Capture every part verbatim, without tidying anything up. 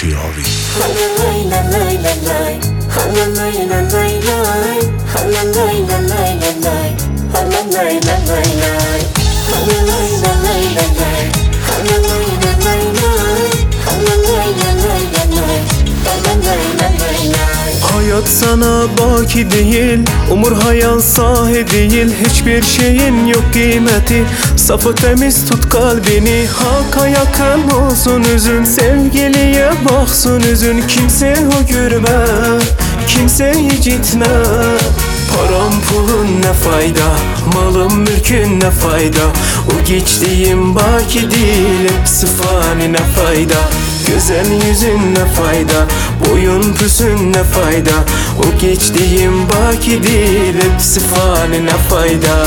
خیاری. Hayat sana baki değil, umur hayal sahi değil. Hiçbir şeyin yok kıymeti, safı temiz tut kalbini. Hakka yakın olsun üzün, sevgiliye baksın üzün. Kimse o görme, kimseyi gitme. Param pulun ne fayda, malım mülkün ne fayda. O geçtiğim baki değil, hepsi fani ne fayda. Güzel yüzün ne fayda, boyun püsün ne fayda. O geçtiğim baki değil, hepsi fani ne fayda.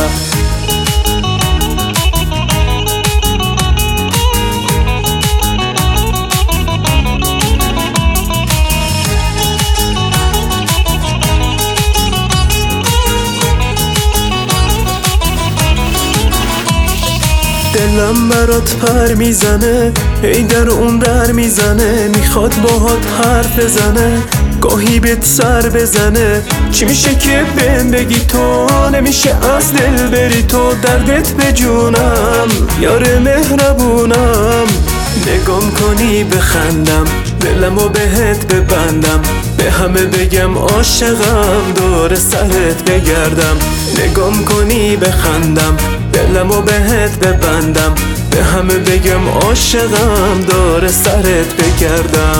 دلم برات پر میزنه، ای در اون در میزنه. میخواد باهات حرف بزنه، گاهی بهت سر بزنه. چی میشه که بهم بگی تو نمیشه از دل بری تو؟ دردت به جونم، یار مهربونم. نگام کنی بخندم، دلمو بهت ببندم. به همه بگم عاشقم، دور سرت بگردم. نگام کنی بخندم، دلمو بهت ببندم. به همه بگم عاشقم، دور سرت بگردم.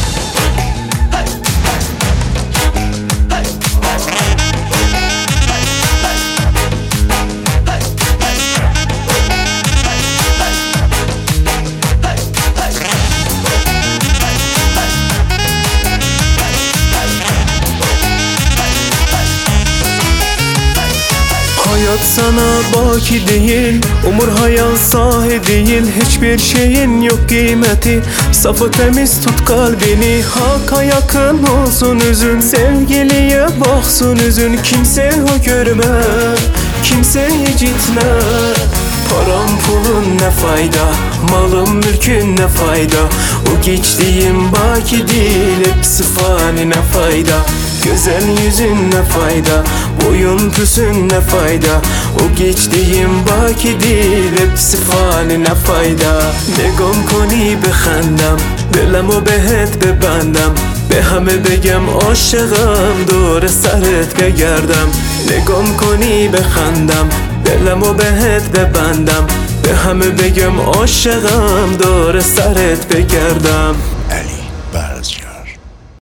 Hayat sana baki değil, umur hayal sahi değil. Hiçbir şeyin yok kıymeti, safı temiz tut kalbini. Hakka yakın olsun üzün, sevgiliye baksın üzün. Kimse o görme, kimseyi gitme. Param pulun ne fayda, malım mülkün ne fayda. O geçtiğim baki değil, hepsi fani ne fayda. Güzel yüzün ne fayda, boyun püsün ne fayda. O geçtiğim baki değil, hepsi fani ne fayda. نگام کنی بخندم، دلمو بهت ببندم. به همه بگم عاشقم، دور سرت بگردم. نگام کنی بخندم، دلمو بهت ببندم. به همه بگم عاشقم، دور سرت بگردم. علی برزگر.